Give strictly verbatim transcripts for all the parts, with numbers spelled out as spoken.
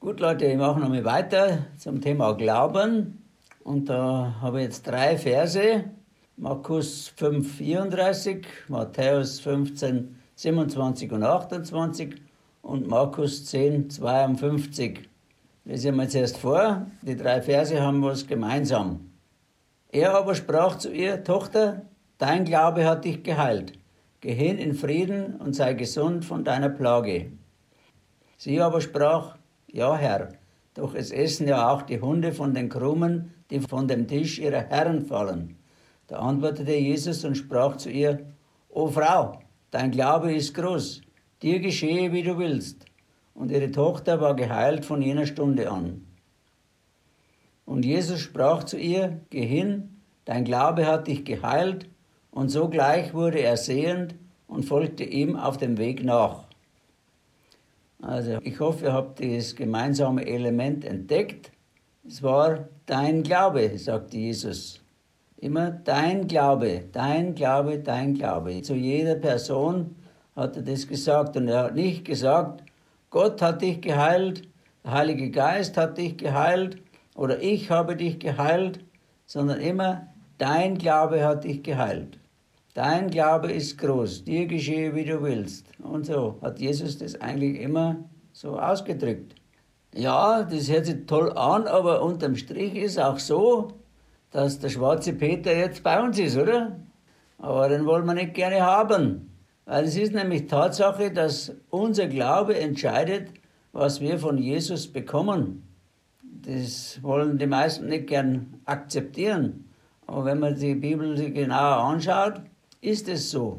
Gut, Leute, ich mache nochmal weiter zum Thema Glauben. Und da habe ich jetzt drei Verse. Markus fünf, vierunddreißig, Matthäus fünfzehn, siebenundzwanzig und achtundzwanzig und Markus zehn, zweiundfünfzig. Lese ich mal zuerst vor. Die drei Verse haben was gemeinsam. Er aber sprach zu ihr: Tochter, dein Glaube hat dich geheilt. Geh hin in Frieden und sei gesund von deiner Plage. Sie aber sprach: Ja, Herr, doch es essen ja auch die Hunde von den Krumen, die von dem Tisch ihrer Herren fallen. Da antwortete Jesus und sprach zu ihr: O Frau, dein Glaube ist groß, dir geschehe, wie du willst. Und ihre Tochter war geheilt von jener Stunde an. Und Jesus sprach zu ihr: Geh hin, dein Glaube hat dich geheilt. Und sogleich wurde er sehend und folgte ihm auf dem Weg nach. Also ich hoffe, ihr habt das gemeinsame Element entdeckt. Es war dein Glaube, sagte Jesus. Immer dein Glaube, dein Glaube, dein Glaube. Zu jeder Person hat er das gesagt. Und er hat nicht gesagt, Gott hat dich geheilt, der Heilige Geist hat dich geheilt oder ich habe dich geheilt, sondern immer dein Glaube hat dich geheilt. Dein Glaube ist groß, dir geschehe, wie du willst. Und so hat Jesus das eigentlich immer so ausgedrückt. Ja, das hört sich toll an, aber unterm Strich ist auch so, dass der schwarze Peter jetzt bei uns ist, oder? Aber den wollen wir nicht gerne haben. Weil es ist nämlich Tatsache, dass unser Glaube entscheidet, was wir von Jesus bekommen. Das wollen die meisten nicht gern akzeptieren. Aber wenn man die Bibel sich genauer anschaut, ist es so.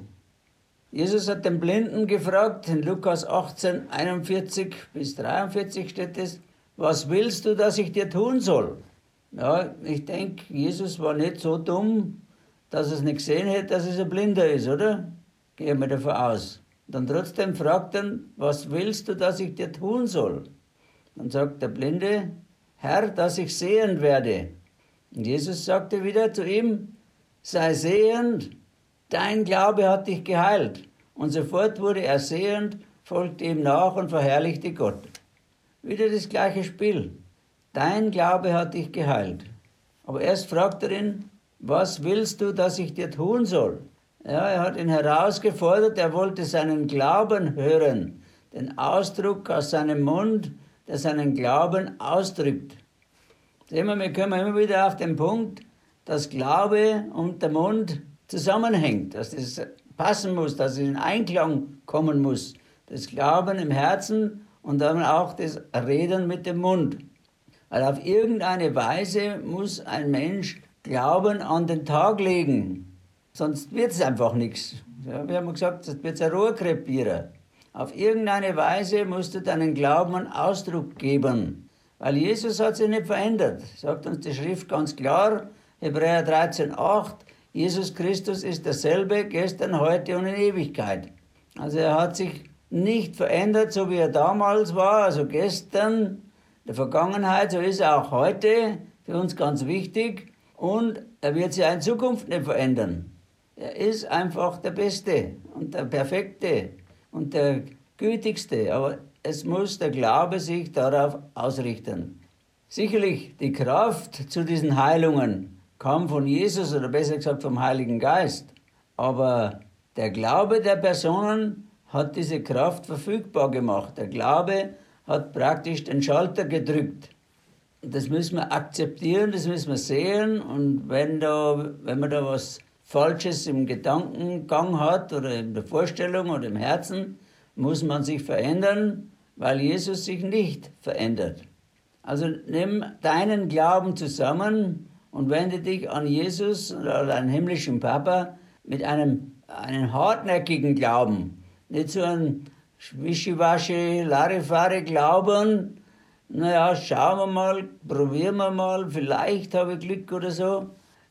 Jesus hat den Blinden gefragt, in Lukas achtzehn, einundvierzig bis dreiundvierzig steht es: Was willst du, dass ich dir tun soll? Ja, ich denke, Jesus war nicht so dumm, dass er es nicht gesehen hätte, dass es ein Blinder ist, oder? Gehen wir davon aus. Dann trotzdem fragt er: Was willst du, dass ich dir tun soll? Dann sagt der Blinde: Herr, dass ich sehend werde. Und Jesus sagte wieder zu ihm: Sei sehend, dein Glaube hat dich geheilt. Und sofort wurde er sehend, folgte ihm nach und verherrlichte Gott. Wieder das gleiche Spiel. Dein Glaube hat dich geheilt. Aber erst fragt er ihn: Was willst du, dass ich dir tun soll? Ja, er hat ihn herausgefordert, er wollte seinen Glauben hören. Den Ausdruck aus seinem Mund, der seinen Glauben ausdrückt. Sehen wir, wir kommen immer wieder auf den Punkt, dass Glaube und der Mund zusammenhängt, dass das passen muss, dass es in Einklang kommen muss. Das Glauben im Herzen und dann auch das Reden mit dem Mund. Weil auf irgendeine Weise muss ein Mensch Glauben an den Tag legen. Sonst wird es einfach nichts. Ja, wir haben gesagt, sonst wird es ein Rohrkrepierer. Auf irgendeine Weise musst du deinen Glauben einen Ausdruck geben. Weil Jesus hat sich nicht verändert. Sagt uns die Schrift ganz klar, Hebräer dreizehn, acht, Jesus Christus ist derselbe, gestern, heute und in Ewigkeit. Also er hat sich nicht verändert, so wie er damals war, also gestern, in der Vergangenheit, so ist er auch heute, für uns ganz wichtig. Und er wird sich in Zukunft nicht verändern. Er ist einfach der Beste und der Perfekte und der Gütigste, aber es muss der Glaube sich darauf ausrichten. Sicherlich, die Kraft zu diesen Heilungen kam von Jesus oder besser gesagt vom Heiligen Geist, aber der Glaube der Personen hat diese Kraft verfügbar gemacht. Der Glaube hat praktisch den Schalter gedrückt. Das müssen wir akzeptieren, das müssen wir sehen, und wenn, da, wenn man da was Falsches im Gedankengang hat oder in der Vorstellung oder im Herzen, muss man sich verändern, weil Jesus sich nicht verändert. Also nimm deinen Glauben zusammen und wende dich an Jesus oder an deinen himmlischen Papa mit einem, einem hartnäckigen Glauben. Nicht so ein wischiwaschi, Larifari Glauben, naja, schauen wir mal, probieren wir mal, vielleicht habe ich Glück oder so.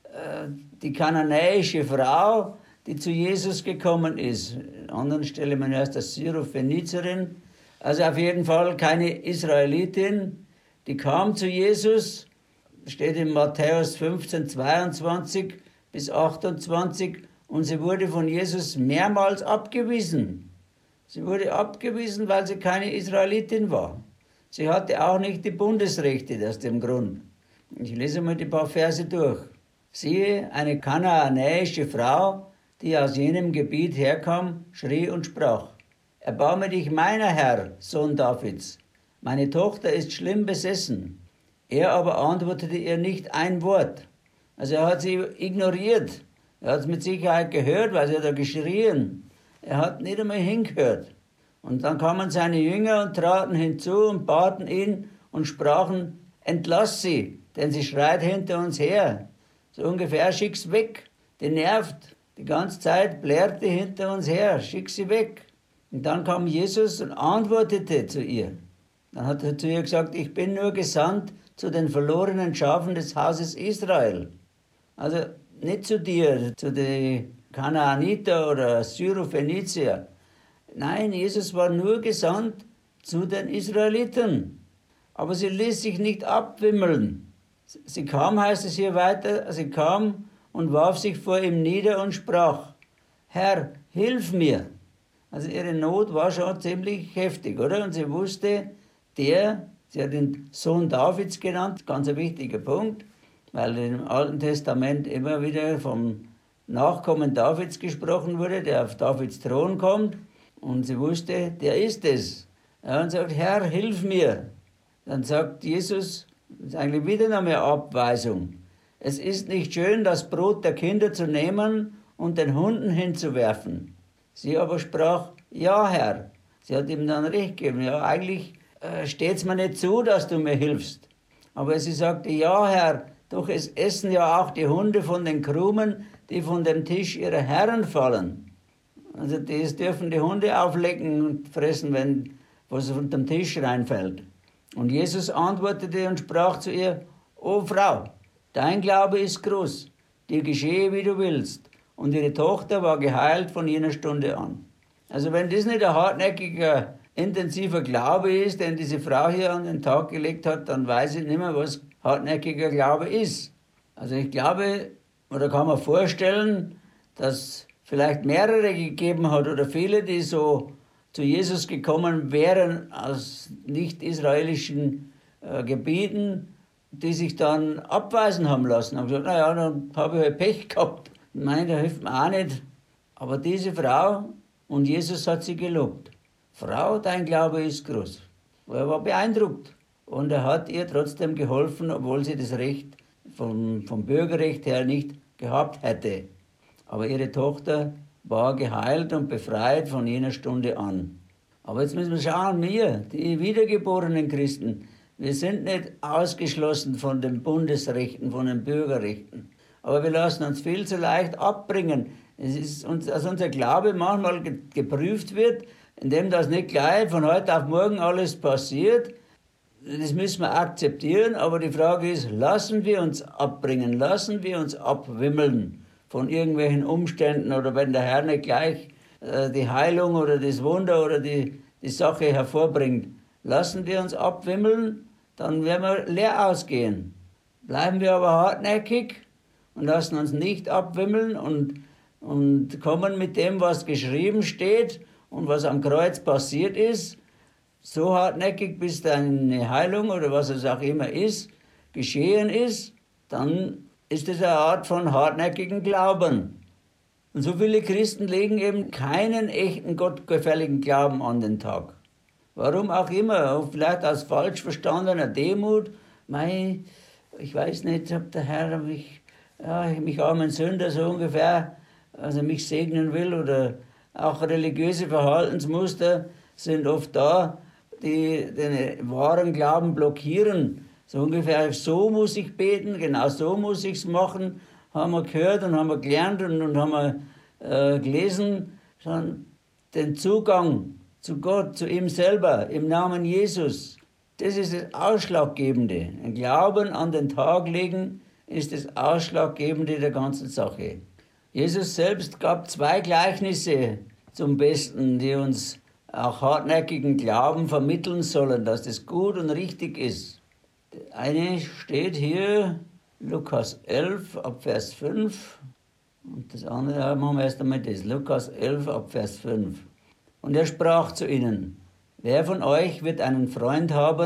Die kananäische Frau, die zu Jesus gekommen ist. An anderen Stelle man erst als Syrophenizerin. Also auf jeden Fall keine Israelitin. Die kam zu Jesus, steht in Matthäus fünfzehn, zweiundzwanzig bis achtundzwanzig, und sie wurde von Jesus mehrmals abgewiesen. Sie wurde abgewiesen, weil sie keine Israelitin war. Sie hatte auch nicht die Bundesrechte aus dem Grund. Ich lese mal die paar Verse durch. Siehe, eine kanaanäische Frau, die aus jenem Gebiet herkam, schrie und sprach: Erbarme dich meiner, Herr, Sohn Davids. Meine Tochter ist schlimm besessen. Er aber antwortete ihr nicht ein Wort. Also er hat sie ignoriert. Er hat es mit Sicherheit gehört, weil sie hat da geschrien. Er hat nicht einmal hingehört. Und dann kamen seine Jünger und traten hinzu und baten ihn und sprachen: Entlass sie, denn sie schreit hinter uns her. So ungefähr, schick's weg. Die nervt. Die ganze Zeit blärt die hinter uns her. Schick sie weg. Und dann kam Jesus und antwortete zu ihr. Dann hat er zu ihr gesagt: Ich bin nur gesandt zu den verlorenen Schafen des Hauses Israel. Also nicht zu dir, zu den Kanaaniter oder Syrophenizier. Nein, Jesus war nur gesandt zu den Israeliten. Aber sie ließ sich nicht abwimmeln. Sie kam, heißt es hier weiter, sie kam und warf sich vor ihm nieder und sprach: Herr, hilf mir. Also ihre Not war schon ziemlich heftig, oder? Und sie wusste, der, sie hat den Sohn Davids genannt, ganz ein wichtiger Punkt, weil im Alten Testament immer wieder vom Nachkommen Davids gesprochen wurde, der auf Davids Thron kommt. Und sie wusste, der ist es. Ja, und sagt: Herr, hilf mir. Dann sagt Jesus, das ist eigentlich wieder noch eine Abweisung: Es ist nicht schön, das Brot der Kinder zu nehmen und den Hunden hinzuwerfen. Sie aber sprach: Ja, Herr. Sie hat ihm dann recht gegeben. Ja, eigentlich äh, steht es mir nicht zu, dass du mir hilfst. Aber sie sagte: Ja, Herr, doch es essen ja auch die Hunde von den Krumen, die von dem Tisch ihrer Herren fallen. Also das dürfen die Hunde auflecken und fressen, wenn was von dem Tisch reinfällt. Und Jesus antwortete und sprach zu ihr: O Frau, dein Glaube ist groß, dir geschehe, wie du willst. Und ihre Tochter war geheilt von jener Stunde an. Also wenn das nicht ein hartnäckiger, intensiver Glaube ist, den diese Frau hier an den Tag gelegt hat, dann weiß ich nicht mehr, was hartnäckiger Glaube ist. Also ich glaube, oder kann man vorstellen, dass vielleicht mehrere gegeben hat oder viele, die so zu Jesus gekommen wären aus nicht-israelischen äh, Gebieten, die sich dann abweisen haben lassen. Haben gesagt: Naja, dann habe ich halt Pech gehabt. Nein, da hilft mir auch nicht. Aber diese Frau, und Jesus hat sie gelobt: Frau, dein Glaube ist groß. Er war beeindruckt. Und er hat ihr trotzdem geholfen, obwohl sie das Recht vom, vom Bürgerrecht her nicht gehabt hätte. Aber ihre Tochter war geheilt und befreit von jener Stunde an. Aber jetzt müssen wir schauen, wir, die wiedergeborenen Christen, wir sind nicht ausgeschlossen von den Bundesrechten, von den Bürgerrechten. Aber wir lassen uns viel zu leicht abbringen. Es ist uns, dass unser Glaube manchmal geprüft wird, indem das nicht gleich von heute auf morgen alles passiert. Das müssen wir akzeptieren, aber die Frage ist: Lassen wir uns abbringen, lassen wir uns abwimmeln von irgendwelchen Umständen, oder wenn der Herr nicht gleich äh, die Heilung oder das Wunder oder die, die Sache hervorbringt, lassen wir uns abwimmeln, dann werden wir leer ausgehen. Bleiben wir aber hartnäckig und lassen uns nicht abwimmeln und, und kommen mit dem, was geschrieben steht und was am Kreuz passiert ist, so hartnäckig, bis dann eine Heilung oder was es auch immer ist, geschehen ist, dann ist es eine Art von hartnäckigen Glauben. Und so viele Christen legen eben keinen echten gottgefälligen Glauben an den Tag. Warum auch immer, vielleicht aus falsch verstandener Demut. Mei, ich weiß nicht, ob der Herr mich, ja, mich armen Sünder so ungefähr, also mich segnen will, oder auch religiöse Verhaltensmuster sind oft da, die den wahren Glauben blockieren. So ungefähr, so muss ich beten, genau so muss ich es machen, haben wir gehört und haben wir gelernt und, und haben wir äh, gelesen, schon den Zugang zu Gott, zu ihm selber, im Namen Jesus. Das ist das Ausschlaggebende. Ein Glauben an den Tag legen ist das Ausschlaggebende der ganzen Sache. Jesus selbst gab zwei Gleichnisse zum Besten, die uns auch hartnäckigen Glauben vermitteln sollen, dass das gut und richtig ist. Eine steht hier, Lukas elf, ab Vers fünf. Und das andere machen wir erst einmal das, Lukas elf, ab Vers fünf. Und er sprach zu ihnen: Wer von euch wird einen Freund haben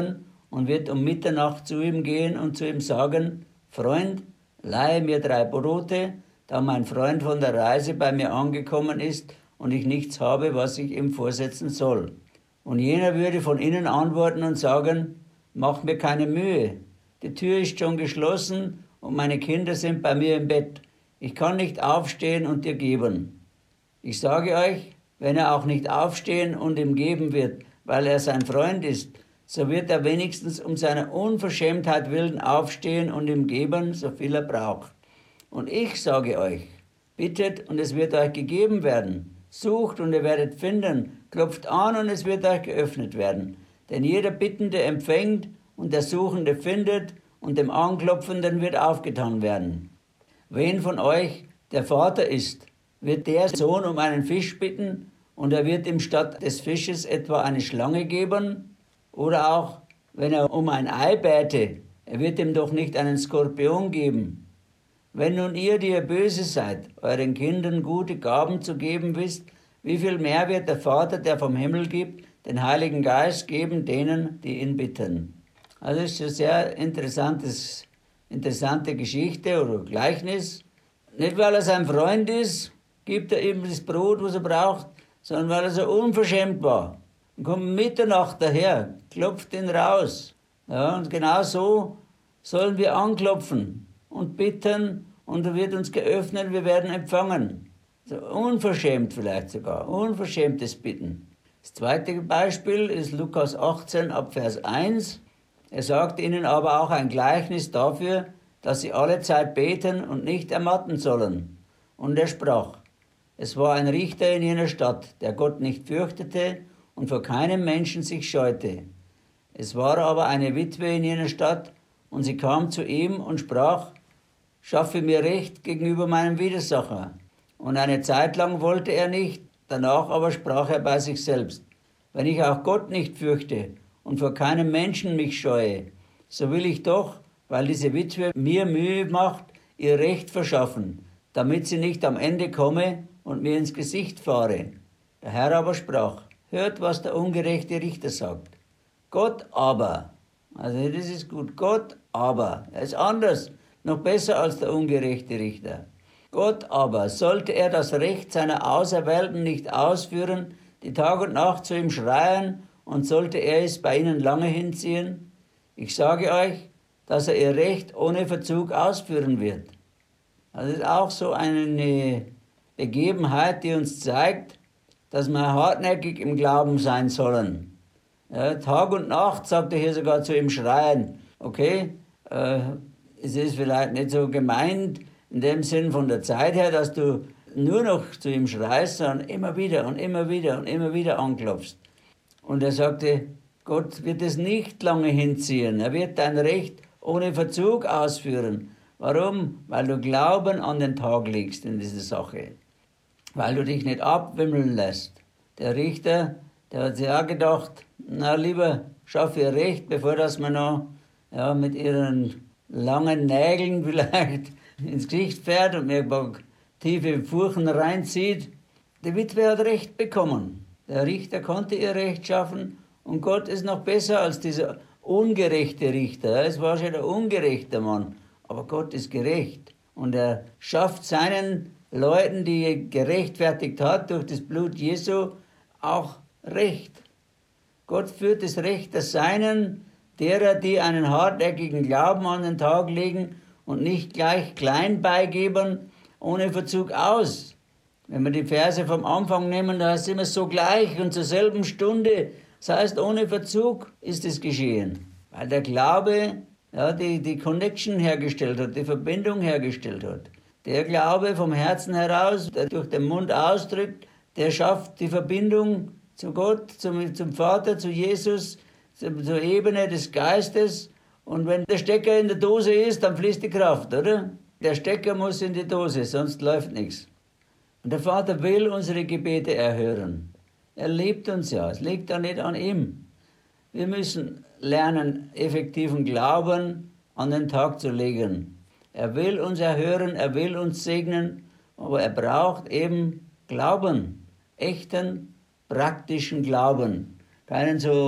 und wird um Mitternacht zu ihm gehen und zu ihm sagen, Freund, leihe mir drei Brote, da mein Freund von der Reise bei mir angekommen ist und ich nichts habe, was ich ihm vorsetzen soll. Und jener würde von innen antworten und sagen, mach mir keine Mühe, die Tür ist schon geschlossen und meine Kinder sind bei mir im Bett. Ich kann nicht aufstehen und dir geben. Ich sage euch, wenn er auch nicht aufstehen und ihm geben wird, weil er sein Freund ist, so wird er wenigstens um seiner Unverschämtheit willen aufstehen und ihm geben, so viel er braucht. Und ich sage euch, bittet und es wird euch gegeben werden, sucht und ihr werdet finden, klopft an und es wird euch geöffnet werden. Denn jeder Bittende empfängt und der Suchende findet und dem Anklopfenden wird aufgetan werden. Wen von euch der Vater ist, wird der Sohn um einen Fisch bitten und er wird ihm statt des Fisches etwa eine Schlange geben? Oder auch, wenn er um ein Ei bäte, er wird ihm doch nicht einen Skorpion geben. Wenn nun ihr, die ihr böse seid, euren Kindern gute Gaben zu geben wisst, wie viel mehr wird der Vater, der vom Himmel gibt, den Heiligen Geist geben denen, die ihn bitten. Also das ist eine sehr interessantes, interessante Geschichte oder Gleichnis. Nicht, weil er sein Freund ist, gibt er ihm das Brot, was er braucht, sondern weil er so unverschämt war. Und kommt Mitternacht daher, klopft ihn raus. Ja, und genau so sollen wir anklopfen und bitten und er wird uns geöffnet, wir werden empfangen. So unverschämt vielleicht sogar, unverschämtes Bitten. Das zweite Beispiel ist Lukas achtzehn ab Vers eins. Er sagt ihnen aber auch ein Gleichnis dafür, dass sie alle Zeit beten und nicht ermatten sollen. Und er sprach, es war ein Richter in jener Stadt, der Gott nicht fürchtete und vor keinem Menschen sich scheute. Es war aber eine Witwe in jener Stadt, und sie kam zu ihm und sprach, schaffe mir Recht gegenüber meinem Widersacher. Und eine Zeit lang wollte er nicht, danach aber sprach er bei sich selbst, wenn ich auch Gott nicht fürchte und vor keinem Menschen mich scheue, so will ich doch, weil diese Witwe mir Mühe macht, ihr Recht verschaffen, damit sie nicht am Ende komme und mir ins Gesicht fahre. Der Herr aber sprach, hört, was der ungerechte Richter sagt. Gott aber, also das ist gut, Gott aber, er ist anders, noch besser als der ungerechte Richter. Gott aber, sollte er das Recht seiner Auserwählten nicht ausführen, die Tag und Nacht zu ihm schreien, und sollte er es bei ihnen lange hinziehen? Ich sage euch, dass er ihr Recht ohne Verzug ausführen wird. Also das ist auch so eine Begebenheit, die uns zeigt, dass wir hartnäckig im Glauben sein sollen. Ja, Tag und Nacht, sagt er hier sogar zu ihm schreien. Okay, äh, es ist vielleicht nicht so gemeint in dem Sinn von der Zeit her, dass du nur noch zu ihm schreist, sondern immer wieder und immer wieder und immer wieder anklopfst. Und er sagte, Gott wird es nicht lange hinziehen. Er wird dein Recht ohne Verzug ausführen. Warum? Weil du Glauben an den Tag legst in diese Sache. Weil du dich nicht abwimmeln lässt. Der Richter, der hat sich auch gedacht, na lieber schaff ihr Recht, bevor das man noch ja, mit ihren langen Nägeln vielleicht ins Gesicht fährt und mir ein paar tiefe Furchen reinzieht. Die Witwe hat Recht bekommen. Der Richter konnte ihr Recht schaffen und Gott ist noch besser als dieser ungerechte Richter. Es war schon der ungerechte Mann, aber Gott ist gerecht und er schafft seinen Leuten, die er gerechtfertigt hat durch das Blut Jesu, auch Recht. Gott führt das Recht der Seinen, derer, die einen hartnäckigen Glauben an den Tag legen und nicht gleich klein beigeben, ohne Verzug aus. Wenn wir die Verse vom Anfang nehmen, da ist immer so gleich und zur selben Stunde. Das heißt, ohne Verzug ist es geschehen. Weil der Glaube ja, die, die Connection hergestellt hat, die Verbindung hergestellt hat. Der Glaube vom Herzen heraus, der durch den Mund ausdrückt, der schafft die Verbindung zu Gott, zum, zum Vater, zu Jesus, zum, zur Ebene des Geistes. Und wenn der Stecker in der Dose ist, dann fließt die Kraft, oder? Der Stecker muss in die Dose, sonst läuft nichts. Und der Vater will unsere Gebete erhören. Er liebt uns ja, es liegt ja nicht an ihm. Wir müssen lernen, effektiven Glauben an den Tag zu legen. Er will uns erhören, er will uns segnen, aber er braucht eben Glauben, echten, praktischen Glauben. Keinen so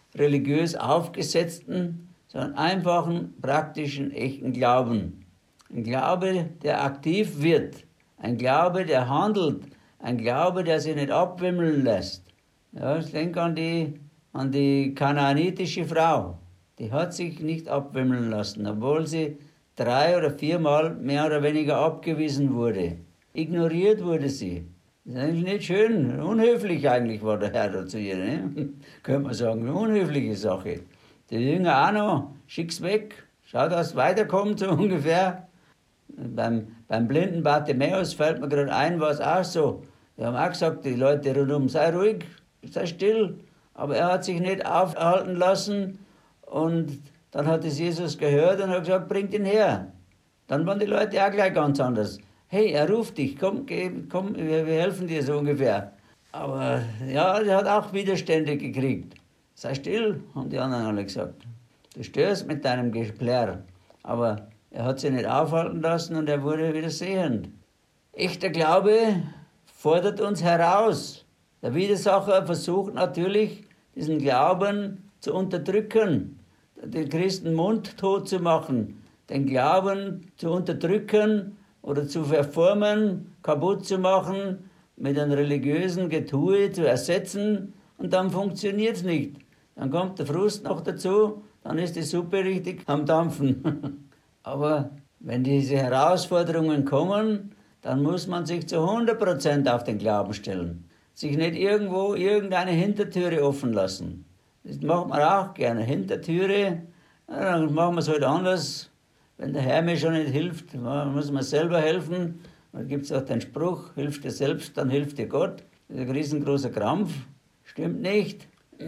religiös aufgesetzten, sondern einfachen, praktischen, echten Glauben. Ein Glaube, der aktiv wird. Ein Glaube, der handelt. Ein Glaube, der sich nicht abwimmeln lässt. Ja, ich denke an die, an die kanaanitische Frau. Die hat sich nicht abwimmeln lassen, obwohl sie drei oder viermal mehr oder weniger abgewiesen wurde. Ignoriert wurde sie. Das ist eigentlich nicht schön. Unhöflich eigentlich war der Herr da zu ihr. Ne? Könnte man sagen, eine unhöfliche Sache. Der Jünger auch noch, schick's weg. Schau, dass es weiterkommt, so ungefähr. Beim, beim blinden Bartimäus fällt mir gerade ein, war es auch so. Wir haben auch gesagt, die Leute rundum, sei ruhig, sei still. Aber er hat sich nicht aufhalten lassen. Und dann hat es Jesus gehört und hat gesagt, bringt ihn her. Dann waren die Leute auch gleich ganz anders. Hey, er ruft dich, komm, geh, komm, wir, wir helfen dir so ungefähr. Aber ja, er hat auch Widerstände gekriegt. Sei still, haben die anderen alle gesagt. Du störst mit deinem Geplärr. Aber er hat sich nicht aufhalten lassen und er wurde wieder sehend. Echter Glaube fordert uns heraus. Der Widersacher versucht natürlich, diesen Glauben zu unterdrücken, den Christen mundtot zu machen, den Glauben zu unterdrücken oder zu verformen, kaputt zu machen, mit einem religiösen Getue zu ersetzen und dann funktioniert es nicht. Dann kommt der Frust noch dazu, dann ist die Suppe richtig am Dampfen. Aber wenn diese Herausforderungen kommen, dann muss man sich zu hundert Prozent auf den Glauben stellen. Sich nicht irgendwo irgendeine Hintertüre offen lassen. Das macht man auch gerne. Hintertüre, dann machen wir es halt anders. Wenn der Herr mir schon nicht hilft, muss man selber helfen. Da gibt es auch den Spruch, hilf dir selbst, dann hilft dir Gott. Das ist ein riesengroßer Krampf. Stimmt nicht.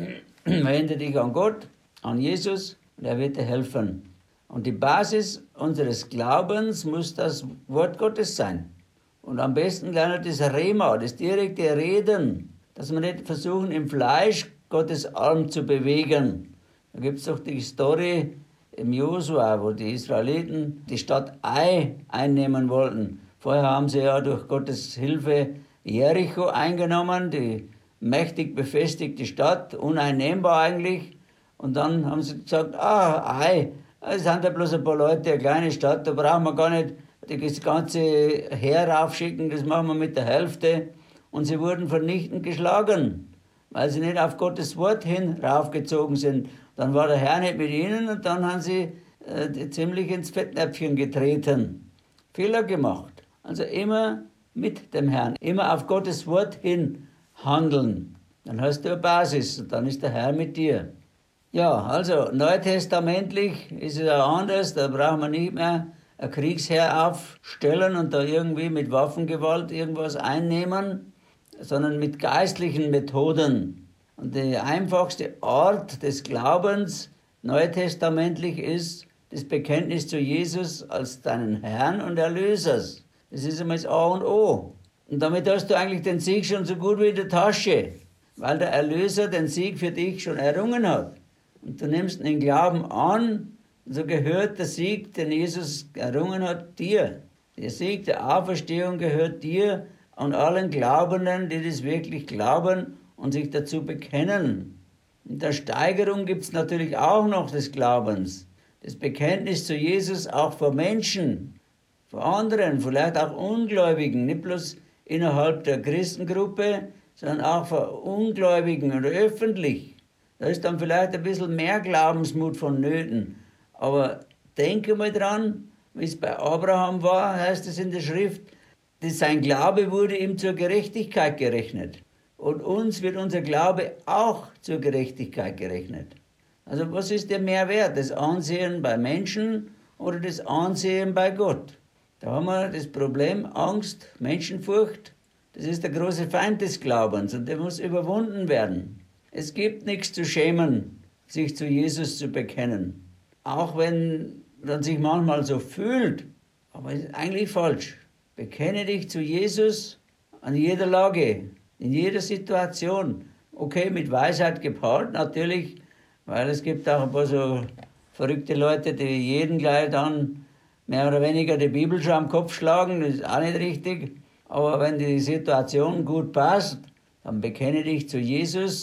Wende dich an Gott, an Jesus, und er wird dir helfen. Und die Basis unseres Glaubens muss das Wort Gottes sein. Und am besten lernen das Rema, das direkte Reden, dass wir nicht versuchen, im Fleisch Gottes Arm zu bewegen. Da gibt es doch die Story im Josua, wo die Israeliten die Stadt Ai einnehmen wollten. Vorher haben sie ja durch Gottes Hilfe Jericho eingenommen, die mächtig befestigte Stadt, uneinnehmbar eigentlich. Und dann haben sie gesagt, ah, Ai, es sind ja bloß ein paar Leute, eine kleine Stadt, da brauchen wir gar nicht das ganze Heer raufschicken, das machen wir mit der Hälfte. Und sie wurden vernichtend geschlagen, weil sie nicht auf Gottes Wort hin raufgezogen sind. Dann war der Herr nicht mit ihnen und dann haben sie äh, ziemlich ins Fettnäpfchen getreten. Fehler gemacht. Also immer mit dem Herrn, immer auf Gottes Wort hin handeln. Dann hast du eine Basis und dann ist der Herr mit dir. Ja, also neutestamentlich ist es auch anders, da braucht man nicht mehr ein Kriegsheer aufstellen und da irgendwie mit Waffengewalt irgendwas einnehmen, sondern mit geistlichen Methoden. Und die einfachste Art des Glaubens neutestamentlich ist das Bekenntnis zu Jesus als deinen Herrn und Erlösers. Das ist einmal das A und O. Und damit hast du eigentlich den Sieg schon so gut wie in der Tasche, weil der Erlöser den Sieg für dich schon errungen hat. Und du nimmst den Glauben an, so gehört der Sieg, den Jesus errungen hat, dir. Der Sieg der Auferstehung gehört dir und allen Glaubenden, die das wirklich glauben und sich dazu bekennen. In der Steigerung gibt es natürlich auch noch des Glaubens. Das Bekenntnis zu Jesus auch vor Menschen, vor anderen, vielleicht auch Ungläubigen, nicht bloß innerhalb der Christengruppe, sondern auch vor Ungläubigen oder öffentlich. Da ist dann vielleicht ein bisschen mehr Glaubensmut vonnöten. Aber denke mal dran, wie es bei Abraham war, heißt es in der Schrift, dass sein Glaube wurde ihm zur Gerechtigkeit gerechnet. Und uns wird unser Glaube auch zur Gerechtigkeit gerechnet. Also was ist der Mehrwert? Das Ansehen bei Menschen oder das Ansehen bei Gott? Da haben wir das Problem Angst, Menschenfurcht. Das ist der große Feind des Glaubens und der muss überwunden werden. Es gibt nichts zu schämen, sich zu Jesus zu bekennen. Auch wenn man sich manchmal so fühlt, aber es ist eigentlich falsch. Bekenne dich zu Jesus an jeder Lage, in jeder Situation. Okay, mit Weisheit gepaart natürlich, weil es gibt auch ein paar so verrückte Leute, die jeden gleich dann mehr oder weniger die Bibel schon am Kopf schlagen, das ist auch nicht richtig. Aber wenn die Situation gut passt, dann bekenne dich zu Jesus,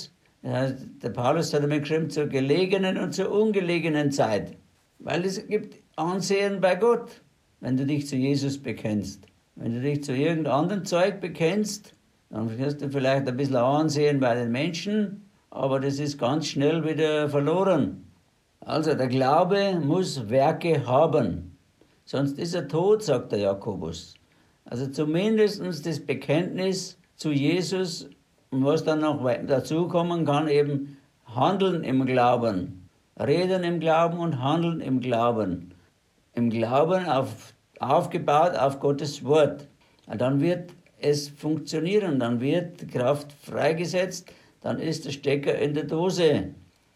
Das heißt, der Paulus hat einmal geschrieben, zur gelegenen und zur ungelegenen Zeit. Weil es gibt Ansehen bei Gott, wenn du dich zu Jesus bekennst. Wenn du dich zu irgendeinem anderen Zeug bekennst, dann wirst du vielleicht ein bisschen Ansehen bei den Menschen, aber das ist ganz schnell wieder verloren. Also der Glaube muss Werke haben, sonst ist er tot, sagt der Jakobus. Also zumindest das Bekenntnis zu Jesus, und was dann noch dazukommen kann, eben Handeln im Glauben. Reden im Glauben und Handeln im Glauben. Im Glauben auf, aufgebaut auf Gottes Wort. Und dann wird es funktionieren, dann wird die Kraft freigesetzt, dann ist der Stecker in der Dose.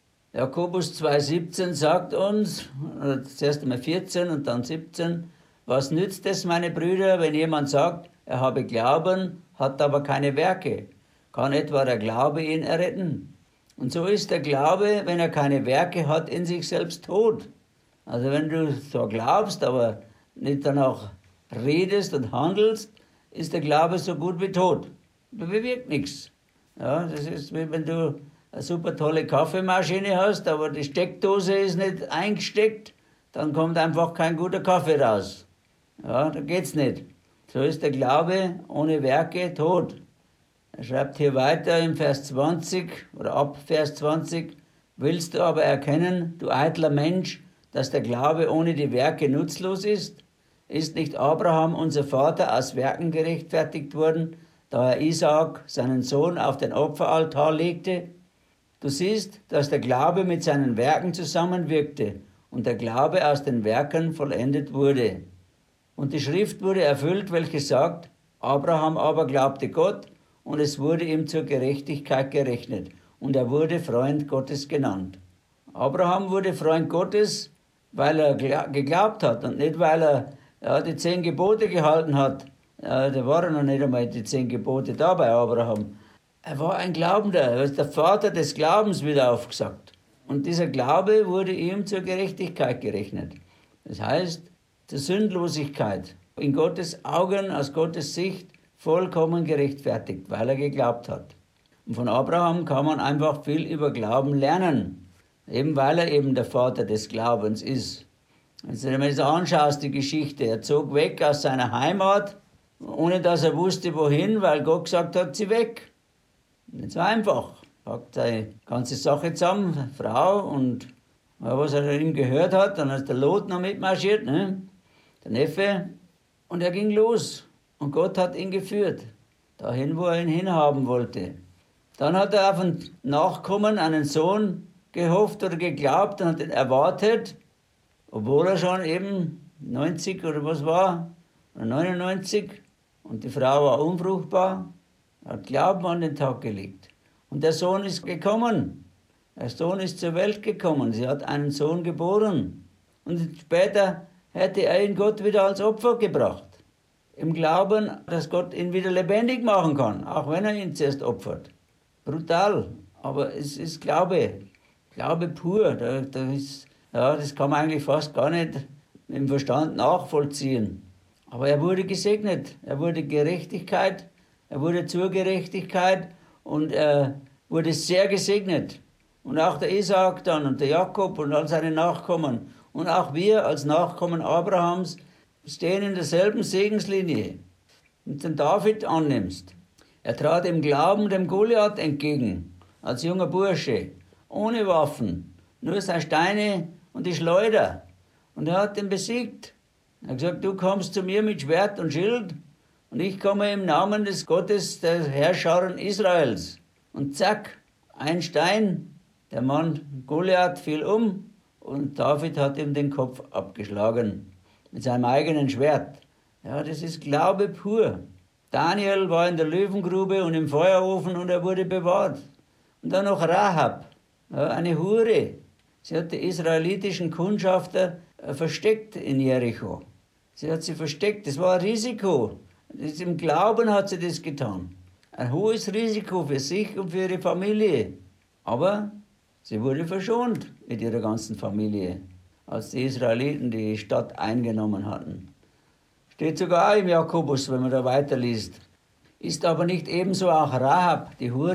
Jakobus zwei siebzehn sagt uns, zuerst einmal vierzehn und dann siebzehn, was nützt es, meine Brüder, wenn jemand sagt, er habe Glauben, hat aber keine Werke? Kann etwa der Glaube ihn erretten? Und so ist der Glaube, wenn er keine Werke hat, in sich selbst tot. Also wenn du so glaubst, aber nicht danach redest und handelst, ist der Glaube so gut wie tot. Du bewirkt nichts. Ja, das ist wie wenn du eine super tolle Kaffeemaschine hast, aber die Steckdose ist nicht eingesteckt, dann kommt einfach kein guter Kaffee raus. Ja, da geht's nicht. So ist der Glaube ohne Werke tot. Er schreibt hier weiter im Vers zwanzig oder ab Vers zwanzig, willst du aber erkennen, du eitler Mensch, dass der Glaube ohne die Werke nutzlos ist? Ist nicht Abraham, unser Vater, aus Werken gerechtfertigt worden, da er Isaak, seinen Sohn, auf den Opferaltar legte? Du siehst, dass der Glaube mit seinen Werken zusammenwirkte und der Glaube aus den Werken vollendet wurde. Und die Schrift wurde erfüllt, welche sagt, Abraham aber glaubte Gott, und es wurde ihm zur Gerechtigkeit gerechnet, und er wurde Freund Gottes genannt. Abraham wurde Freund Gottes, weil er geglaubt hat und nicht, weil er ja, die zehn Gebote gehalten hat. Ja, da waren noch nicht einmal die zehn Gebote da bei Abraham. Er war ein Glaubender, er ist der Vater des Glaubens, wieder aufgesagt. Und dieser Glaube wurde ihm zur Gerechtigkeit gerechnet. Das heißt, zur Sündlosigkeit. In Gottes Augen, aus Gottes Sicht, vollkommen gerechtfertigt, weil er geglaubt hat. Und von Abraham kann man einfach viel über Glauben lernen, eben weil er eben der Vater des Glaubens ist. Wenn du dir mal so anschaust, die Geschichte, er zog weg aus seiner Heimat, ohne dass er wusste, wohin, weil Gott gesagt hat, zieh weg. Nicht so einfach. Er packt seine ganze Sache zusammen, Frau und was er ihm gehört hat, dann ist der Lot noch mitmarschiert, ne? Der Neffe, und er ging los. Und Gott hat ihn geführt, dahin, wo er ihn hinhaben wollte. Dann hat er auf einen Nachkommen, einen Sohn, gehofft oder geglaubt und hat ihn erwartet, obwohl er schon eben neunzig oder was war, oder neunundneunzig, und die Frau war unfruchtbar, er hat Glauben an den Tag gelegt. Und der Sohn ist gekommen. Der Sohn ist zur Welt gekommen. Sie hat einen Sohn geboren. Und später hätte er ihn Gott wieder als Opfer gebracht. Im Glauben, dass Gott ihn wieder lebendig machen kann, auch wenn er ihn zuerst opfert. Brutal, aber es ist Glaube. Glaube pur. Da, da ist, ja, das kann man eigentlich fast gar nicht im Verstand nachvollziehen. Aber er wurde gesegnet. Er wurde Gerechtigkeit. Er wurde zur Gerechtigkeit und er wurde sehr gesegnet. Und auch der Isaak dann und der Jakob und all seine Nachkommen. Und auch wir als Nachkommen Abrahams stehen in derselben Segenslinie. Wenn du den David annimmst, er trat im Glauben dem Goliath entgegen, als junger Bursche, ohne Waffen, nur seine Steine und die Schleuder. Und er hat ihn besiegt. Er hat gesagt, du kommst zu mir mit Schwert und Schild und ich komme im Namen des Gottes der Herrscharen Israels. Und zack, ein Stein, der Mann Goliath fiel um und David hat ihm den Kopf abgeschlagen mit seinem eigenen Schwert. Ja, das ist Glaube pur. Daniel war in der Löwengrube und im Feuerofen und er wurde bewahrt. Und dann noch Rahab, ja, eine Hure. Sie hat die israelitischen Kundschafter äh, versteckt in Jericho. Sie hat sie versteckt, das war ein Risiko. Das Im Glauben hat sie das getan. Ein hohes Risiko für sich und für ihre Familie. Aber sie wurde verschont mit ihrer ganzen Familie, als die Israeliten die Stadt eingenommen hatten. Steht sogar im Jakobus, wenn man da weiterliest. Ist aber nicht ebenso auch Rahab, die Hure,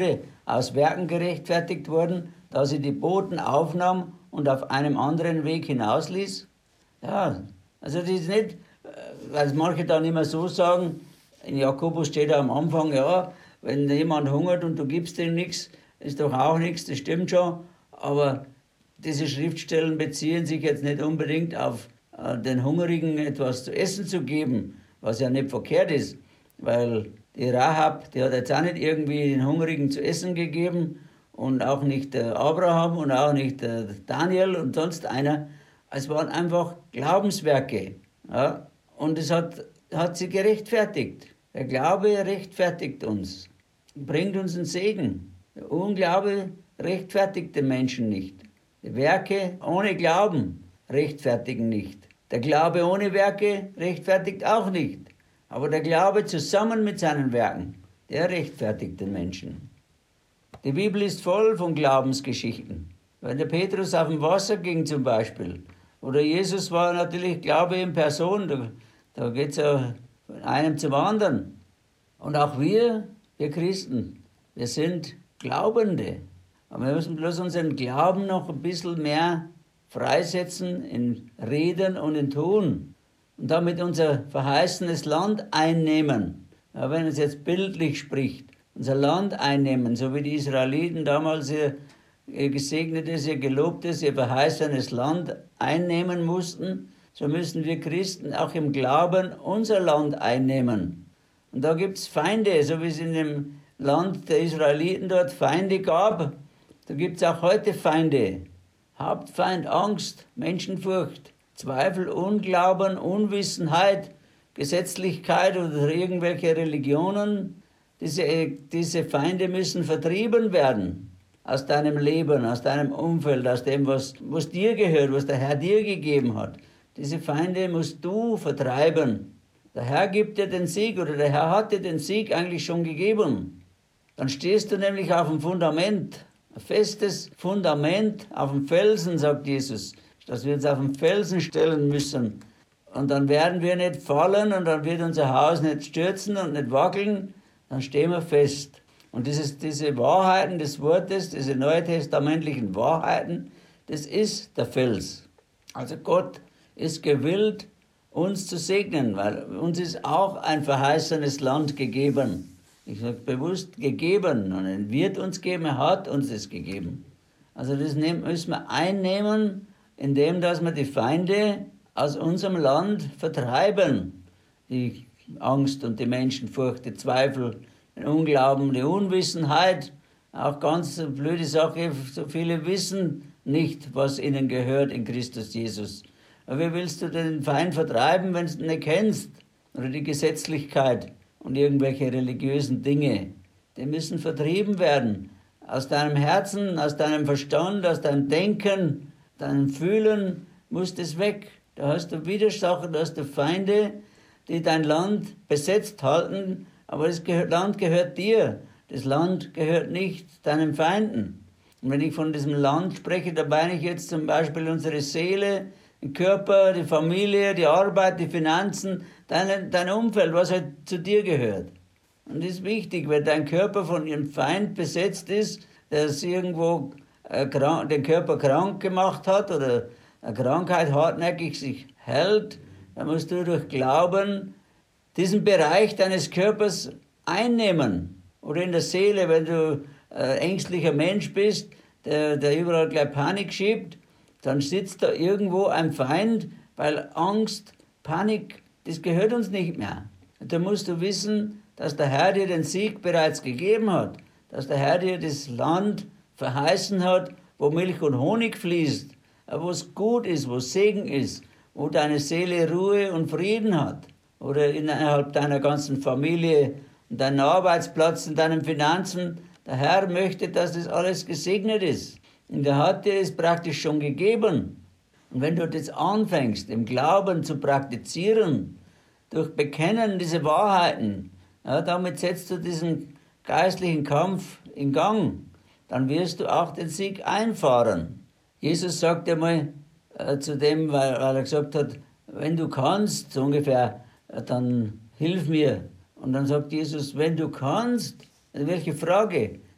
aus Werken gerechtfertigt wurden, da sie die Boten aufnahm und auf einem anderen Weg hinausließ? Ja, also das ist nicht, weil manche dann immer so sagen, in Jakobus steht ja am Anfang, ja, wenn jemand hungert und du gibst ihm nichts, ist doch auch nichts, das stimmt schon, aber diese Schriftstellen beziehen sich jetzt nicht unbedingt auf äh, den Hungrigen etwas zu essen zu geben, was ja nicht verkehrt ist, weil die Rahab, die hat jetzt auch nicht irgendwie den Hungrigen zu essen gegeben und auch nicht der Abraham und auch nicht der Daniel und sonst einer. Es waren einfach Glaubenswerke. Ja? Und es hat, hat sie gerechtfertigt. Der Glaube rechtfertigt uns, bringt uns einen Segen. Der Unglaube rechtfertigt den Menschen nicht. Die Werke ohne Glauben rechtfertigen nicht. Der Glaube ohne Werke rechtfertigt auch nicht. Aber der Glaube zusammen mit seinen Werken, der rechtfertigt den Menschen. Die Bibel ist voll von Glaubensgeschichten. Wenn der Petrus auf dem Wasser ging zum Beispiel, oder Jesus war natürlich Glaube in Person, da, da geht es ja von einem zum anderen. Und auch wir, wir Christen, wir sind Glaubende. Aber wir müssen bloß unseren Glauben noch ein bisschen mehr freisetzen in Reden und in Tun. Und damit unser verheißenes Land einnehmen. Ja, wenn es jetzt bildlich spricht, unser Land einnehmen, so wie die Israeliten damals ihr, ihr gesegnetes, ihr gelobtes, ihr verheißenes Land einnehmen mussten, so müssen wir Christen auch im Glauben unser Land einnehmen. Und da gibt es Feinde, so wie es in dem Land der Israeliten dort Feinde gab, da gibt es auch heute Feinde. Hauptfeind, Angst, Menschenfurcht, Zweifel, Unglauben, Unwissenheit, Gesetzlichkeit oder irgendwelche Religionen. Diese, diese Feinde müssen vertrieben werden aus deinem Leben, aus deinem Umfeld, aus dem, was, was dir gehört, was der Herr dir gegeben hat. Diese Feinde musst du vertreiben. Der Herr gibt dir den Sieg oder der Herr hat dir den Sieg eigentlich schon gegeben. Dann stehst du nämlich auf dem Fundament, ein festes Fundament auf dem Felsen, sagt Jesus, dass wir uns auf den Felsen stellen müssen. Und dann werden wir nicht fallen und dann wird unser Haus nicht stürzen und nicht wackeln, dann stehen wir fest. Und dieses, diese Wahrheiten des Wortes, diese neutestamentlichen Wahrheiten, das ist der Fels. Also Gott ist gewillt, uns zu segnen, weil uns ist auch ein verheißenes Land gegeben. Ich sage bewusst gegeben, und er wird uns geben, er hat uns das gegeben. Also das müssen wir einnehmen, indem dass wir die Feinde aus unserem Land vertreiben. Die Angst und die Menschenfurcht, die Zweifel, den Unglauben, die Unwissenheit. Auch ganz eine blöde Sache, so viele wissen nicht, was ihnen gehört in Christus Jesus. Aber wie willst du den Feind vertreiben, wenn du ihn nicht kennst? Oder die Gesetzlichkeit und irgendwelche religiösen Dinge. Die müssen vertrieben werden. Aus deinem Herzen, aus deinem Verstand, aus deinem Denken, deinem Fühlen muss das weg. Da hast du Widersacher, da hast du Feinde, die dein Land besetzt halten, aber das Land gehört dir. Das Land gehört nicht deinen Feinden. Und wenn ich von diesem Land spreche, da meine ich jetzt zum Beispiel unsere Seele, den Körper, die Familie, die Arbeit, die Finanzen, dein, dein Umfeld, was halt zu dir gehört. Und das ist wichtig, wenn dein Körper von ihrem Feind besetzt ist, der es irgendwo äh, krank, den Körper krank gemacht hat oder eine Krankheit hartnäckig sich hält, dann musst du durch Glauben diesen Bereich deines Körpers einnehmen. Oder in der Seele, wenn du äh, ängstlicher Mensch bist, der, der überall gleich Panik schiebt, dann sitzt da irgendwo ein Feind, weil Angst, Panik, das gehört uns nicht mehr. Und da musst du wissen, dass der Herr dir den Sieg bereits gegeben hat, dass der Herr dir das Land verheißen hat, wo Milch und Honig fließt, wo es gut ist, wo Segen ist, wo deine Seele Ruhe und Frieden hat. Oder innerhalb deiner ganzen Familie, deinem Arbeitsplatz, in deinen Finanzen. Der Herr möchte, dass das alles gesegnet ist. Und er hat dir es praktisch schon gegeben. Und wenn du das anfängst, im Glauben zu praktizieren, durch Bekennen dieser Wahrheiten, ja, damit setzt du diesen geistlichen Kampf in Gang, dann wirst du auch den Sieg einfahren. Jesus sagte einmal äh, zu dem, weil, weil er gesagt hat, wenn du kannst, so ungefähr, äh, dann hilf mir. Und dann sagt Jesus, wenn du kannst, welche Frage?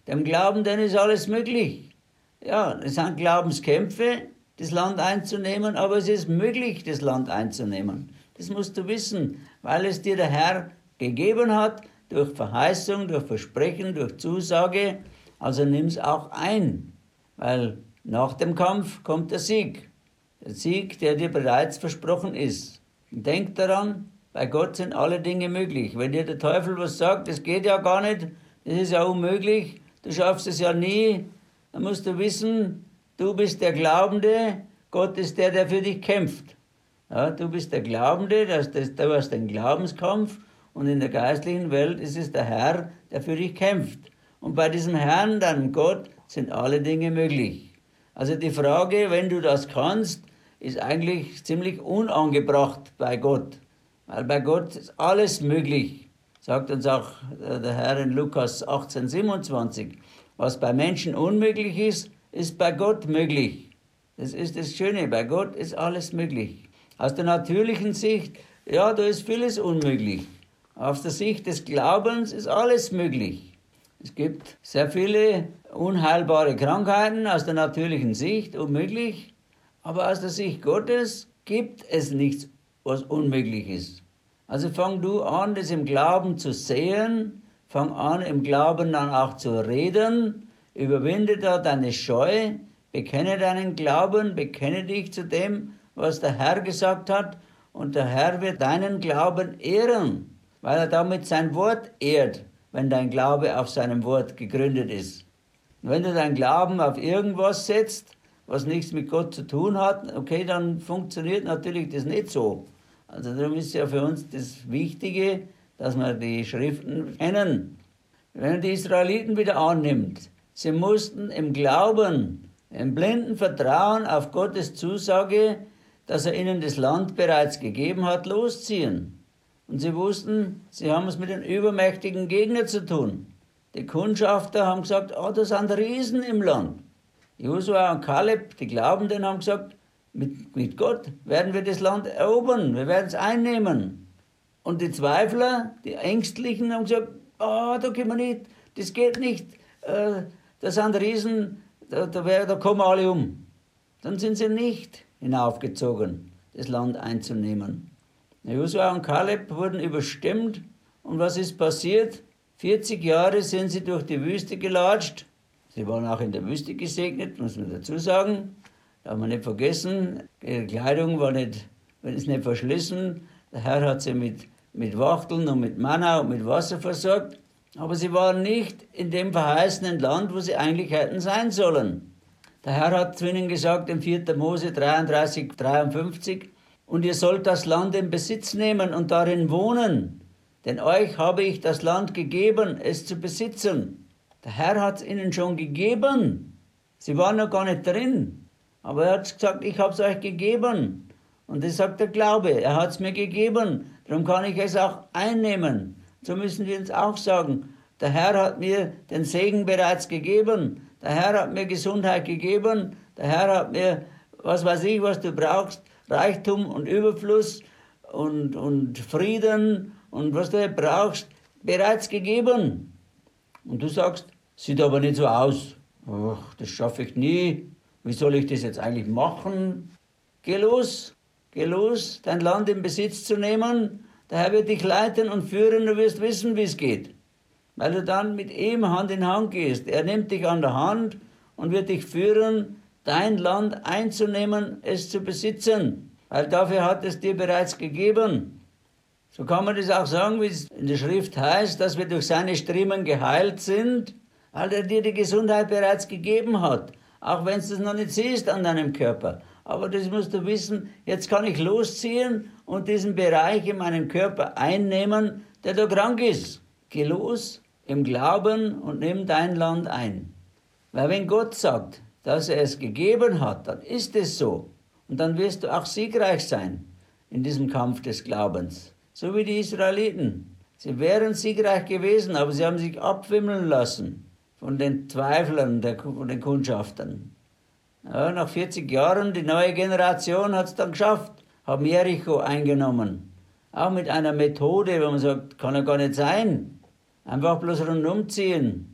Dem Glaubenden ist alles möglich. Ja, es sind Glaubenskämpfe, das Land einzunehmen, aber es ist möglich, das Land einzunehmen. Das musst du wissen, weil es dir der Herr gegeben hat, durch Verheißung, durch Versprechen, durch Zusage. Also nimm es auch ein, weil nach dem Kampf kommt der Sieg. Der Sieg, der dir bereits versprochen ist. Denk daran, bei Gott sind alle Dinge möglich. Wenn dir der Teufel was sagt, das geht ja gar nicht, das ist ja unmöglich, du schaffst es ja nie, dann musst du wissen, du bist der Glaubende, Gott ist der, der für dich kämpft. Ja, du bist der Glaubende, das, das, du hast den Glaubenskampf und in der geistlichen Welt ist es der Herr, der für dich kämpft. Und bei diesem Herrn, deinem Gott, sind alle Dinge möglich. Also die Frage, wenn du das kannst, ist eigentlich ziemlich unangebracht bei Gott. Weil bei Gott ist alles möglich, sagt uns auch der Herr in Lukas achtzehn siebenundzwanzig. Was bei Menschen unmöglich ist, ist bei Gott möglich. Das ist das Schöne, bei Gott ist alles möglich. Aus der natürlichen Sicht, ja, da ist vieles unmöglich. Aus der Sicht des Glaubens ist alles möglich. Es gibt sehr viele unheilbare Krankheiten aus der natürlichen Sicht, unmöglich. Aber aus der Sicht Gottes gibt es nichts, was unmöglich ist. Also fang du an, das im Glauben zu sehen, fang an, im Glauben dann auch zu reden, überwinde da deine Scheu, bekenne deinen Glauben, bekenne dich zu dem, was der Herr gesagt hat, und der Herr wird deinen Glauben ehren, weil er damit sein Wort ehrt, wenn dein Glaube auf seinem Wort gegründet ist. Und wenn du deinen Glauben auf irgendwas setzt, was nichts mit Gott zu tun hat, okay, dann funktioniert natürlich das nicht so. Also darum ist ja für uns das Wichtige, dass wir die Schriften kennen. Wenn man die Israeliten wieder annimmt, sie mussten im Glauben, im blinden Vertrauen auf Gottes Zusage, dass er ihnen das Land bereits gegeben hat, losziehen. Und sie wussten, sie haben es mit einem übermächtigen Gegner zu tun. Die Kundschafter haben gesagt, oh, da sind Riesen im Land. Josua und Kaleb, die Glaubenden, haben gesagt, mit, mit Gott werden wir das Land erobern, wir werden es einnehmen. Und die Zweifler, die Ängstlichen, haben gesagt, oh, da können wir nicht, das geht nicht, äh, da sind Riesen, da, da, da kommen alle um. Dann sind sie nicht hinaufgezogen, das Land einzunehmen. Josua und Kaleb wurden überstimmt, und was ist passiert? vierzig Jahre sind sie durch die Wüste gelatscht. Sie waren auch in der Wüste gesegnet, muss man dazu sagen. Da haben wir nicht vergessen, ihre Kleidung war nicht, ist nicht verschlissen. Der Herr hat sie mit, mit Wachteln und mit Manna und mit Wasser versorgt. Aber sie waren nicht in dem verheißenen Land, wo sie eigentlich hätten sein sollen. Der Herr hat zu ihnen gesagt in vierter Mose dreiunddreißig, dreiundfünfzig, und ihr sollt das Land in Besitz nehmen und darin wohnen. Denn euch habe ich das Land gegeben, es zu besitzen. Der Herr hat es ihnen schon gegeben. Sie waren noch gar nicht drin. Aber er hat gesagt, ich habe es euch gegeben. Und das sagt der Glaube. Er hat es mir gegeben. Darum kann ich es auch einnehmen. So müssen wir uns auch sagen. Der Herr hat mir den Segen bereits gegeben. Der Herr hat mir Gesundheit gegeben. Der Herr hat mir, was weiß ich, was du brauchst, Reichtum und Überfluss und, und Frieden und was du brauchst, bereits gegeben. Und du sagst, sieht aber nicht so aus. Ach, das schaffe ich nie. Wie soll ich das jetzt eigentlich machen? Geh los, geh los, dein Land in Besitz zu nehmen. Der Herr wird dich leiten und führen, du wirst wissen, wie es geht. Weil du dann mit ihm Hand in Hand gehst. Er nimmt dich an der Hand und wird dich führen, dein Land einzunehmen, es zu besitzen. Weil dafür hat es dir bereits gegeben. So kann man das auch sagen, wie es in der Schrift heißt, dass wir durch seine Striemen geheilt sind, weil er dir die Gesundheit bereits gegeben hat. Auch wenn du es noch nicht siehst an deinem Körper. Aber das musst du wissen, jetzt kann ich losziehen und diesen Bereich in meinem Körper einnehmen, der da krank ist. Geh los im Glauben und nimm dein Land ein. Weil wenn Gott sagt, dass er es gegeben hat, dann ist es so. Und dann wirst du auch siegreich sein in diesem Kampf des Glaubens. So wie die Israeliten. Sie wären siegreich gewesen, aber sie haben sich abwimmeln lassen von den Zweiflern, der, von den Kundschaftern. Ja, nach vierzig Jahren, die neue Generation hat es dann geschafft, haben Jericho eingenommen. Auch mit einer Methode, wo man sagt, kann ja gar nicht sein. Einfach bloß rundum ziehen.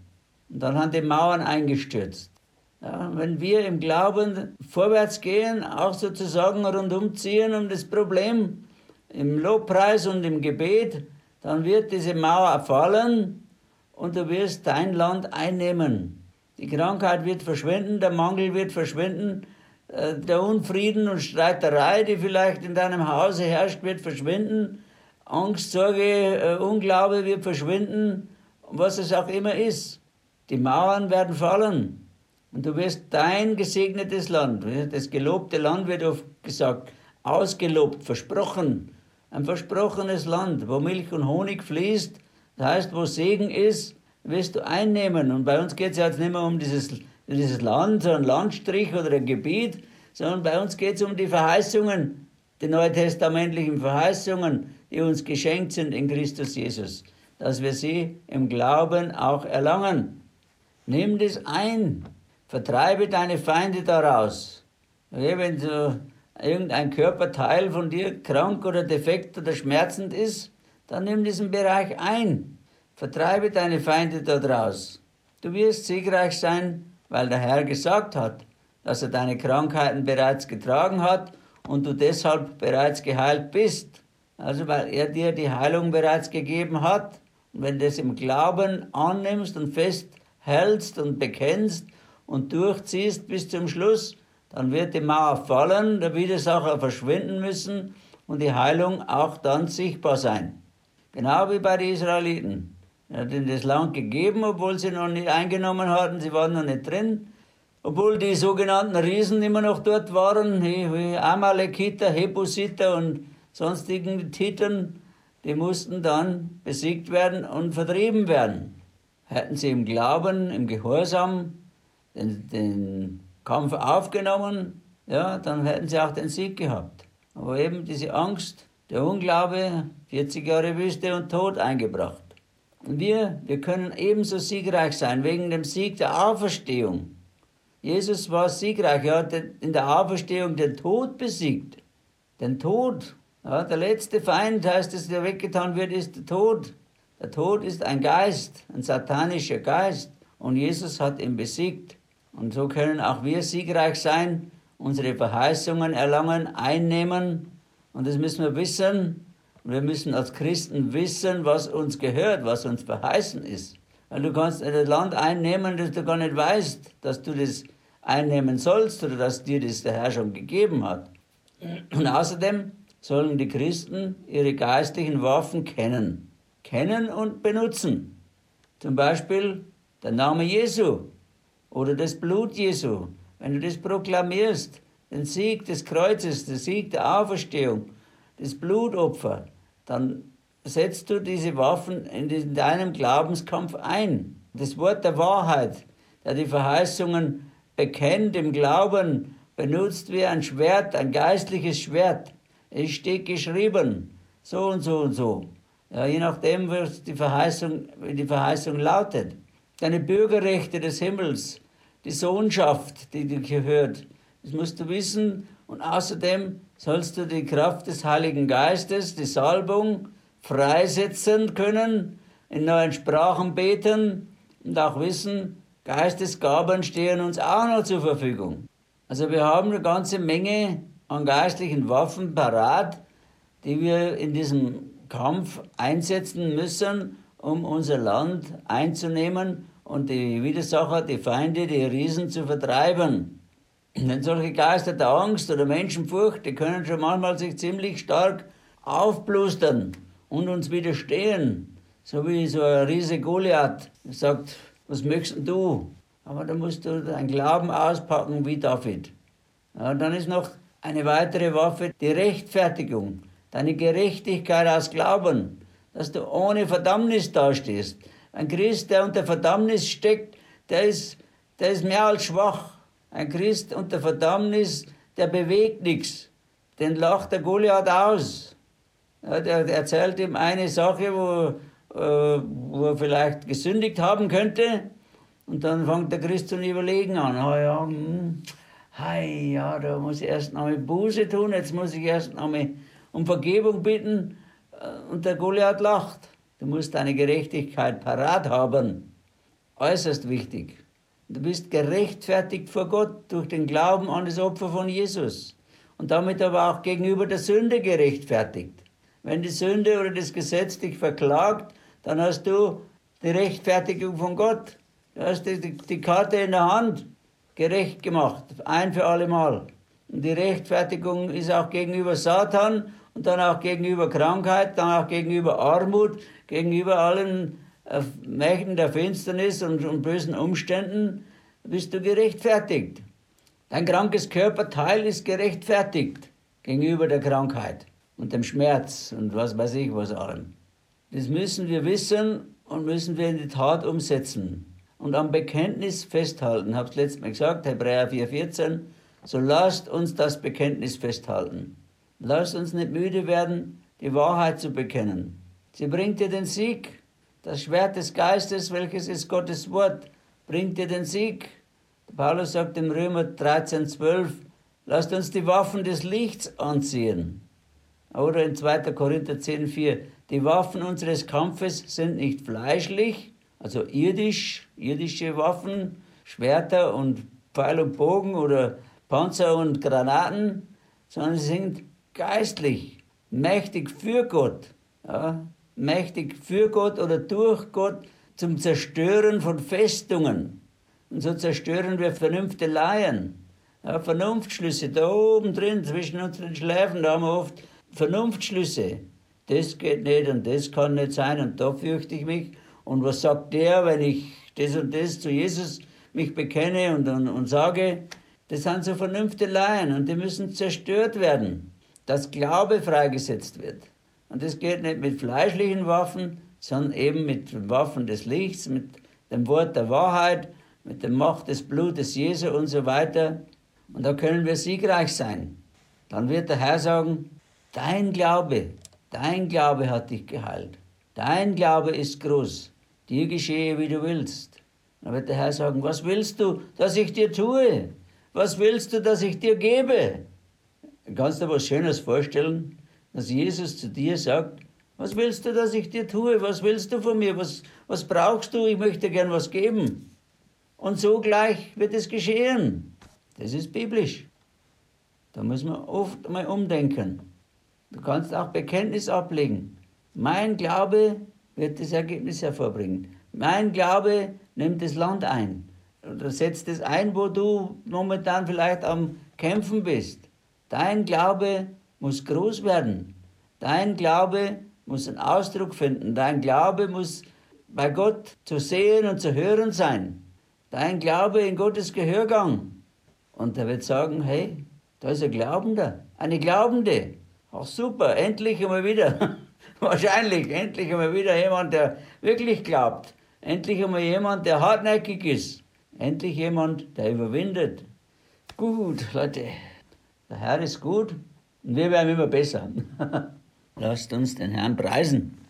Und dann haben die Mauern eingestürzt. Ja, wenn wir im Glauben vorwärts gehen, auch sozusagen rundum ziehen um das Problem, im Lobpreis und im Gebet, dann wird diese Mauer fallen und du wirst dein Land einnehmen. Die Krankheit wird verschwinden, der Mangel wird verschwinden, der Unfrieden und Streiterei, die vielleicht in deinem Hause herrscht, wird verschwinden. Angst, Sorge, Unglaube wird verschwinden, was es auch immer ist. Die Mauern werden fallen. Und du wirst dein gesegnetes Land, das gelobte Land wird oft gesagt, ausgelobt, versprochen, ein versprochenes Land, wo Milch und Honig fließt, das heißt, wo Segen ist, wirst du einnehmen. Und bei uns geht es jetzt nicht mehr um dieses, dieses Land, so ein Landstrich oder ein Gebiet, sondern bei uns geht es um die Verheißungen, die neutestamentlichen Verheißungen, die uns geschenkt sind in Christus Jesus, dass wir sie im Glauben auch erlangen. Nimm das ein. Vertreibe deine Feinde daraus. Okay, wenn so irgendein Körperteil von dir krank oder defekt oder schmerzend ist, dann nimm diesen Bereich ein. Vertreibe deine Feinde daraus. Du wirst siegreich sein, weil der Herr gesagt hat, dass er deine Krankheiten bereits getragen hat und du deshalb bereits geheilt bist. Also weil er dir die Heilung bereits gegeben hat. Und wenn du das im Glauben annimmst und festhältst und bekennst, und durchziehst bis zum Schluss, dann wird die Mauer fallen, der Widersacher verschwinden müssen und die Heilung auch dann sichtbar sein. Genau wie bei den Israeliten. Er hat ihnen das Land gegeben, obwohl sie noch nicht eingenommen hatten, sie waren noch nicht drin. Obwohl die sogenannten Riesen immer noch dort waren, wie Amalekiter, Hebusiter und sonstigen Titeln, die mussten dann besiegt werden und vertrieben werden. Hätten sie im Glauben, im Gehorsam Den, den Kampf aufgenommen, ja, dann hätten sie auch den Sieg gehabt. Aber eben diese Angst, der Unglaube, vierzig Jahre Wüste und Tod eingebracht. Und wir, wir können ebenso siegreich sein, wegen dem Sieg der Auferstehung. Jesus war siegreich, er hat in der Auferstehung den Tod besiegt. Den Tod, ja, der letzte Feind, heißt es, der weggetan wird, ist der Tod. Der Tod ist ein Geist, ein satanischer Geist. Und Jesus hat ihn besiegt. Und so können auch wir siegreich sein, unsere Verheißungen erlangen, einnehmen. Und das müssen wir wissen. Und wir müssen als Christen wissen, was uns gehört, was uns verheißen ist. Weil du kannst ein Land einnehmen, das du gar nicht weißt, dass du das einnehmen sollst oder dass dir das der Herr schon gegeben hat. Und außerdem sollen die Christen ihre geistlichen Waffen kennen. Kennen und benutzen. Zum Beispiel der Name Jesu. Oder das Blut Jesu, wenn du das proklamierst, den Sieg des Kreuzes, den Sieg der Auferstehung, das Blutopfer, dann setzt du diese Waffen in deinem Glaubenskampf ein. Das Wort der Wahrheit, der die Verheißungen bekennt im Glauben, benutzt wie ein Schwert, ein geistliches Schwert. Es steht geschrieben, so und so und so. Ja, je nachdem, was die Verheißung, wie die Verheißung lautet. Deine Bürgerrechte des Himmels, die Sohnschaft, die dir gehört, das musst du wissen. Und außerdem sollst du die Kraft des Heiligen Geistes, die Salbung, freisetzen können, in neuen Sprachen beten und auch wissen, Geistesgaben stehen uns auch noch zur Verfügung. Also wir haben eine ganze Menge an geistlichen Waffen parat, die wir in diesem Kampf einsetzen müssen, um unser Land einzunehmen und die Widersacher, die Feinde, die Riesen zu vertreiben. Denn solche Geister der Angst oder Menschenfurcht, die können schon manchmal sich ziemlich stark aufblustern und uns widerstehen. So wie so ein Riese Goliath sagt, was möchtest du? Aber da musst du deinen Glauben auspacken wie David. Ja, und dann ist noch eine weitere Waffe, die Rechtfertigung, deine Gerechtigkeit aus Glauben, dass du ohne Verdammnis dastehst. Ein Christ, der unter Verdammnis steckt, der ist, der ist mehr als schwach. Ein Christ unter Verdammnis, der bewegt nichts. Den lacht der Goliath aus. Ja, der, der erzählt ihm eine Sache, wo, äh, wo er vielleicht gesündigt haben könnte. Und dann fängt der Christ zu überlegen an. Oh ja, hm, hey, ja, da muss ich erst noch mal Buße tun, jetzt muss ich erst noch mal um Vergebung bitten. Und der Goliath lacht. Du musst deine Gerechtigkeit parat haben. äußerst wichtig. Du bist gerechtfertigt vor Gott durch den Glauben an das Opfer von Jesus und damit aber auch gegenüber der Sünde gerechtfertigt. Wenn die Sünde oder das Gesetz dich verklagt, dann hast du die Rechtfertigung von Gott. Du hast die, die, die Karte in der Hand gerecht gemacht, ein für alle Mal. Und die Rechtfertigung ist auch gegenüber Satan und dann auch gegenüber Krankheit, dann auch gegenüber Armut, gegenüber allen äh, Mächten der Finsternis und, und bösen Umständen bist du gerechtfertigt. Dein krankes Körperteil ist gerechtfertigt gegenüber der Krankheit und dem Schmerz und was weiß ich was allem. Das müssen wir wissen und müssen wir in die Tat umsetzen und am Bekenntnis festhalten. Ich habe es letztes Mal gesagt, Hebräer vier vierzehn, so lasst uns das Bekenntnis festhalten. Lasst uns nicht müde werden, die Wahrheit zu bekennen. Sie bringt dir den Sieg. Das Schwert des Geistes, welches ist Gottes Wort, bringt dir den Sieg. Paulus sagt im Römer dreizehn zwölf, lasst uns die Waffen des Lichts anziehen. Oder in zweiter Korinther zehn vier, die Waffen unseres Kampfes sind nicht fleischlich, also irdisch, irdische Waffen, Schwerter und Pfeil und Bogen oder Panzer und Granaten, sondern sie sind geistlich, mächtig für Gott, ja, mächtig für Gott oder durch Gott zum Zerstören von Festungen. Und so zerstören wir Vernünfteleien, ja, Vernunftschlüsse, da oben drin, zwischen unseren Schläfen, da haben wir oft Vernunftschlüsse. Das geht nicht und das kann nicht sein und da fürchte ich mich. Und was sagt der, wenn ich das und das zu Jesus mich bekenne und, und, und sage, das sind so Vernünfteleien und die müssen zerstört werden, dass Glaube freigesetzt wird. Und das geht nicht mit fleischlichen Waffen, sondern eben mit Waffen des Lichts, mit dem Wort der Wahrheit, mit der Macht des Blutes Jesu und so weiter. Und da können wir siegreich sein. Dann wird der Herr sagen, dein Glaube, dein Glaube hat dich geheilt. Dein Glaube ist groß. Dir geschehe, wie du willst. Dann wird der Herr sagen, was willst du, dass ich dir tue? Was willst du, dass ich dir gebe? Kannst du dir was Schönes vorstellen, dass Jesus zu dir sagt, was willst du, dass ich dir tue? Was willst du von mir? Was, was brauchst du? Ich möchte gern was geben. Und so gleich wird es geschehen. Das ist biblisch. Da muss man oft mal umdenken. Du kannst auch Bekenntnis ablegen. Mein Glaube wird das Ergebnis hervorbringen. Mein Glaube nimmt das Land ein. Oder setzt es ein, wo du momentan vielleicht am Kämpfen bist. Dein Glaube muss groß werden. Dein Glaube muss einen Ausdruck finden. Dein Glaube muss bei Gott zu sehen und zu hören sein. Dein Glaube in Gottes Gehörgang. Und er wird sagen, hey, da ist ein Glaubender, eine Glaubende. Ach super, endlich einmal wieder. Wahrscheinlich, endlich einmal wieder jemand, der wirklich glaubt. Endlich einmal jemand, der hartnäckig ist. Endlich jemand, der überwindet. Gut, Leute, der Herr ist gut und wir werden immer besser. Lasst uns den Herrn preisen.